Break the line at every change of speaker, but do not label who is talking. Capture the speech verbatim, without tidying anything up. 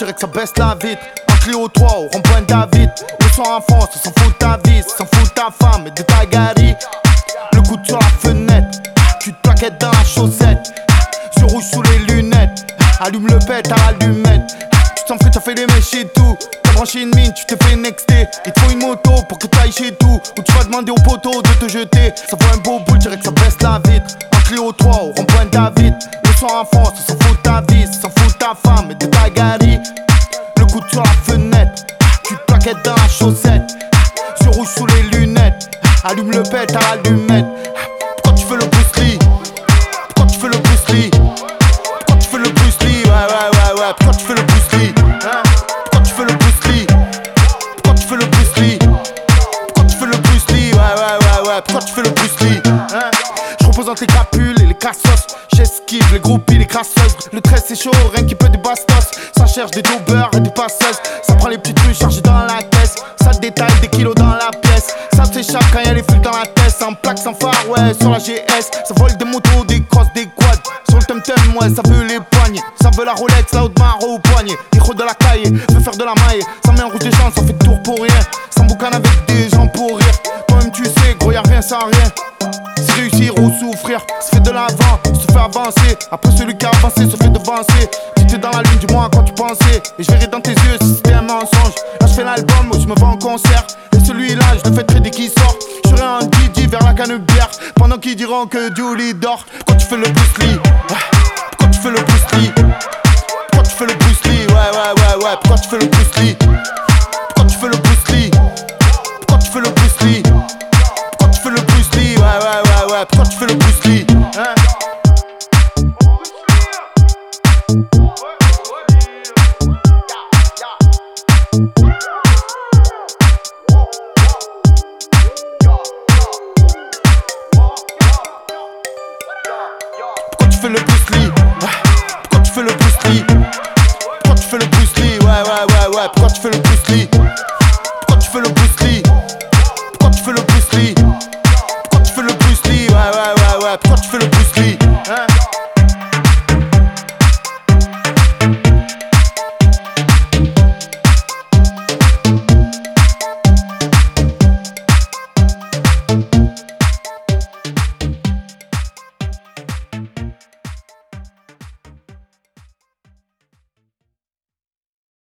dirait que ça baisse la vitre. En Clio trois au rond-point David. Le soir en France, on s'en fout ta vie, s'en fout ta femme et de ta galerie. Le coude sur la fenêtre, tu te plaquettes dans la chaussette. Yeux rouges sous les lunettes, allume le pet à l'allumette. Tu sens que t'as fait les mèches et tout. T'as branché une mine, tu te fais nexter. Il te faut une moto pour que t'ailles chez tout. Ou tu vas demander au poteau de te jeter. Ça vaut un beau bout, dirait que ça baisse la vitre. En Clio trois au rond-point David. Le soir en France, on s'en fout ta vie, s'en fout ta femme et de ta galerie. Le coude sur la fenêtre, tu te plaquettes dans la chaussette. Yeux rouges sous les lunettes, allume le pet à l'allumette. Pourquoi tu fais le Bruce Lee? Pourquoi tu fais le Bruce Lee? Pourquoi tu fais le Bruce Lee? Ouais ouais ouais ouais. Pourquoi tu fais le Bruce Lee? Hein? Pourquoi tu fais le Bruce Lee? Pourquoi tu fais le Bruce Lee? Pourquoi tu fais le Bruce Lee? Ouais ouais ouais ouais. Pourquoi tu fais le Bruce Lee? Hein? Je représente les crapules et les cassos. J'esquive les groupies, les crasseuses. Le trait c'est chaud, rien qui peut des bastos. Ça cherche des daubeurs et des passeuses. Ça prend les petites rues chargées dans la caisse. Ça détaille des kilos dans la pièce. Ça s'échappe quand y'a les flics dans la tête. Sans plaque, sans phare, ouais, sur la G S. Ça vole des motos, des crosses, des quads. Sur le tum-tum, ouais, ça veut les poignées. Ça veut la Rolex, la haute maro au poignet. Héros de la caille, veut faire de la maille. Ça met en rouge des gens, ça fait tour pour rien. Ça boucane avec des gens pour rire. Toi-même tu sais, gros, y'a rien sans rien. C'est réussir ou souffrir, se fait de l'avant, se fait avancer. Après celui qui a avancé se fait devancer. Tu étais dans la lune, dis-moi quand tu pensais. Et je verrai dans tes yeux si c'était un mensonge. Là je fais l'album, où je me vends en concert. Et celui-là, je le fais trader qui sort. Je serai un Didi vers la canebière. Pendant qu'ils diront que Julie dort. Pourquoi tu fais le Bruce Lee? Pourquoi tu fais le Bruce Lee? Pourquoi tu fais le Bruce Lee? Ouais ouais ouais ouais. Pourquoi tu fais le Bruce Lee? Pourquoi tu fais le Bruce Lee? Pourquoi tu fais le Bruce Lee? Pourquoi tu fais le Bruce Lee? Ouais ouais ouais ouais. Pourquoi tu fais le Bruce Lee? Hein? Pourquoi tu fais le Bruce Lee? Pourquoi tu fais le Bruce Lee? Pourquoi tu fais le Bruce Lee? Ouais ouais ouais ouais. Pourquoi tu fais le Bruce Lee?